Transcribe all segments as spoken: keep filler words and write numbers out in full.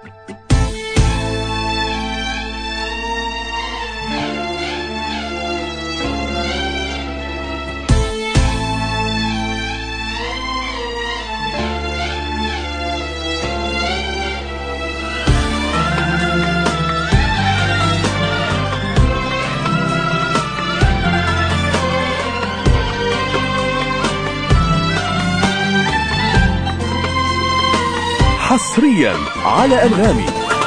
حصريا على أنغامي.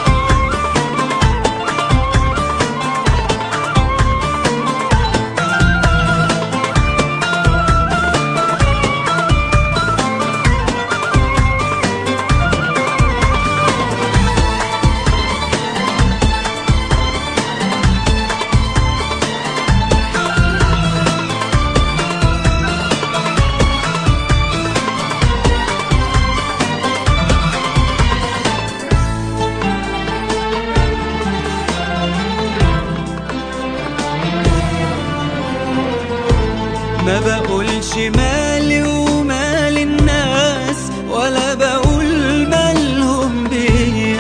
ما بقولش مالي ومال الناس، ولا بقول مالهم بيا.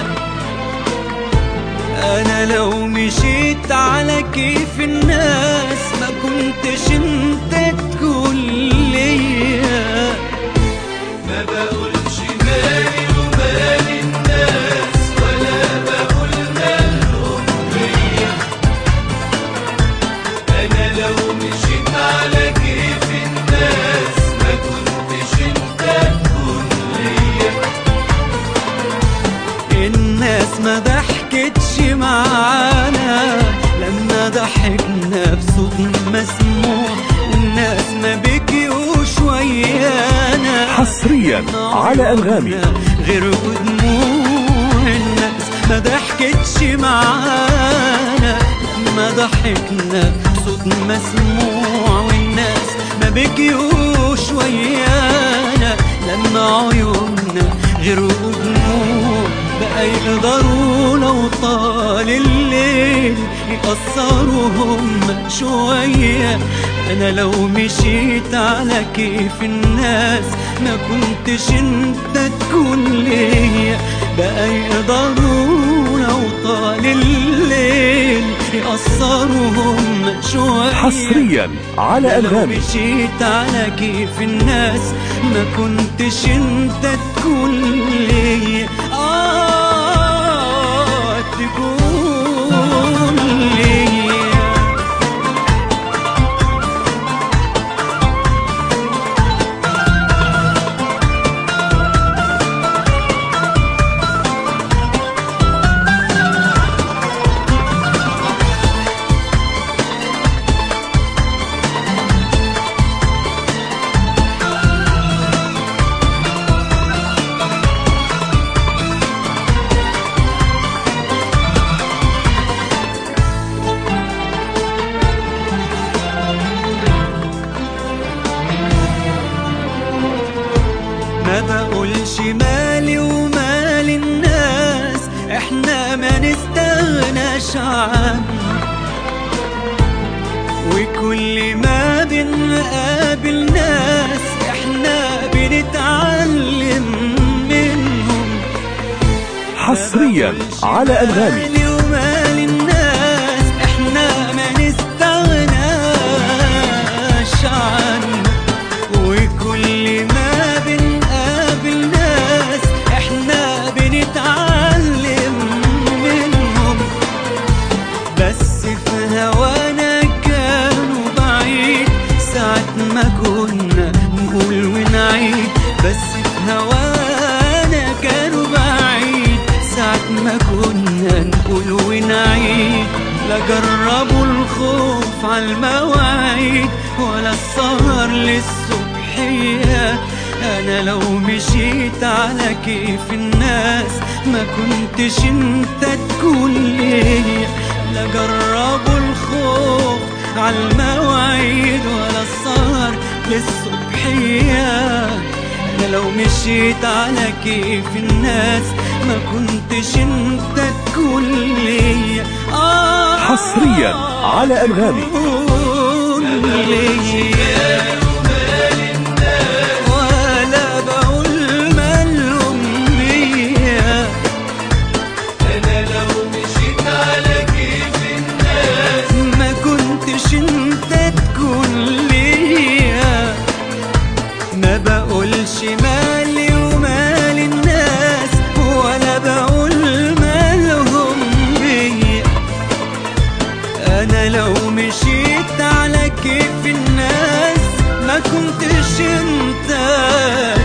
انا لو مشيت على كيف الناس ما كنتش انت تكون ليا. ما بقولش مالي ومال الناس، ولا بقول مالهم بيا. انا لو مشيت على كيف الناس ما كنتش انت تكون ليا. الناس ما ضحكتش معانا لما ضحكنا بصوت مسموع، والناس ما بكيوش ويانا حصريا على أنغامي. غير دموع الناس ما ضحكتش معانا لما ضحكنا بصوت مسموع، والناس ما بكيوش ويانا لما عيوننا غير دموع. بقى يقدروا لو طال الليل يقصروهم شوية. أنا لو مشيت على كيف الناس ما كنتش انت تكون ليا. بقى يقدروا لو طال الليل يقصروهم شوية. حصريا على أنغامي. لو مشيت على كيف الناس ما كنتش انت تكون ليا. آه تكون ليا. ما بقولش مالي ومال الناس، احنا ما نستغناش عنه. وكل ما بنقابل ناس احنا بنتعلم منهم. حصريا على أنغامي. مالي ومال الناس احنا ما نستغناش عنه. وكل ما بنتعلم منهم. بس في هوانا كانوا بعيد ساعة ما كنا نقول ونعيد. بس في هوانا كانوا بعيد ساعة ما كنا نقول ونعيد. لا جربوا الخوف عالمواعيد ولا السهر للصبحية. أنا لو مشيت على كيف الناس ما كنتش انت تكون ليا. لا جربوا الخوف عالمواعيد ولا السهر للصبحية. أنا لو مشيت على كيف الناس ما كنتش انت تكون ليا. آه حصريا على أنغامي. كنتش انت تكون ليا. ما بقولش مالي ومال الناس، ولا بقول مالهم بيا. انا لو مشيت على كيف الناس ما كنتش انت